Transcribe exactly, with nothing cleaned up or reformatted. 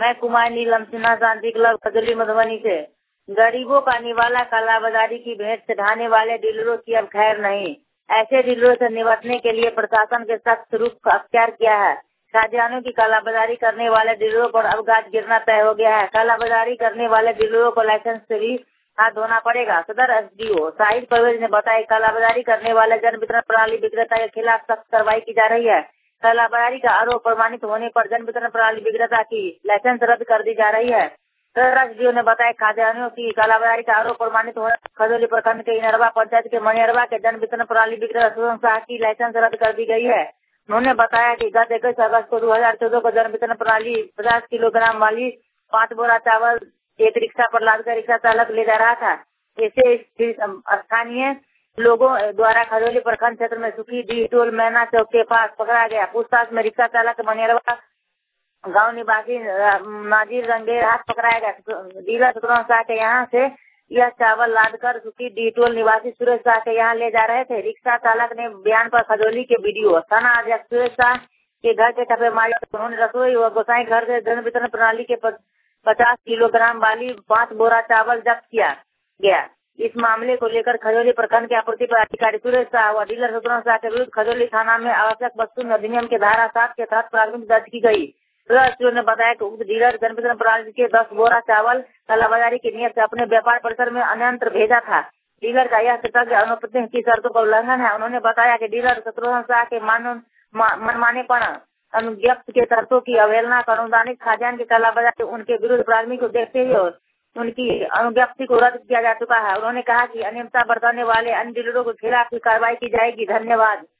मैं कुमारी नीलम सिन्हा, शांति क्लब खजूली मधुबनी से। गरीबों का निवाला कालाबाजारी की भेंट चढ़ाने वाले डीलरों की अब खैर नहीं। ऐसे डीलरों से निपटने के लिए प्रशासन के सख्त रुख अख्तियार किया है। खाद्यान्नों की कालाबाजारी करने वाले डीलरों पर अब गाज गिरना तय हो गया है। कालाबाजारी करने वाले डीलरों को लाइसेंस से भी हाथ धोना पड़ेगा। सदर एसडीओ शाहिद परवेज ने बताया, कालाबाजारी करने वाले जन वितरण प्रणाली विक्रेता के खिलाफ सख्त कार्रवाई की जा रही है। कालाबाजारी का आरोप प्रमाणित होने पर जन वितरण प्रणाली विक्रेता की लाइसेंस रद्द कर दी जा रही है। सदर एसडीओ ने बताया, खाद्यान्नों की कालाबाजारी का आरोप प्रमाणित होने पर खजौली प्रखंड के इनरवा पंचायत के मनियरवा के जन वितरण प्रणाली विक्रेता सुषमा शाह की लाइसेंस रद्द कर दी गई है। उन्होंने बताया कि गत इक्कीस अगस्त को दो हजार चौदह को जन वितरण प्रणाली पचास किलोग्राम वाली पाँच बोरा चावल एक रिक्शा पर लादकर रिक्शा चालक ले जा रहा था। इसे स्थानीय लोगों द्वारा खजौली प्रखंड क्षेत्र में सुखी डी टोल मैना चौक के पास पकड़ा गया। पूछताछ में रिक्शा चालक मनियरवा गांव निवासी नाजिर रंगेर हाथ पकड़ाया गया। डीलर सुषमा शाह के यहाँ से यह चावल लादकर सुखी डी टोल निवासी सुरेश शाह के यहाँ ले जा रहे थे। रिक्शा चालक ने बयान पर खजौली के वीडियो थाना अध्यक्ष सुरेश शाह के घर के छापेमारी। उन्होंने रसोई व गोसाई घर से जन वितरण प्रणाली के पचास किलोग्राम वाली पाँच बोरा चावल जब्त किया गया। इस मामले को लेकर खजौली प्रखंड के आपूर्ति पदाधिकारी सुरेश शाह व डीलर सुषमा शाह के विरुद्ध खजौली थाना में आवश्यक वस्तु अधिनियम के धारा सात के तहत प्राथमिकी दर्ज की गई। ने बताया कि उक्त डीलर जन वितरण प्रणाली के दस बोरा चावल कालाबाजारी की नियत से अपने व्यापार परिसर में अन्यंत्र भेजा था। डीलर का यह कृतज्ञ अनुपस्थित की शर्तों का उल्लंघन है। उन्होंने बताया कि डीलर सुषमा शाह के मनमानेपन अनुज्ञप्ति के शर्तों की अवहेलना कर अनुदानित खाद्यान्न की कालाबाजारी उनके विरुद्ध प्राथमिकी को देखते हुए उनकी अनुज्ञप्ति को रद्द किया जा चुका है। उन्होंने कहा कि अनियमितता बरतने वाले अन्य डीलरों के खिलाफ कार्रवाई की जाएगी। धन्यवाद।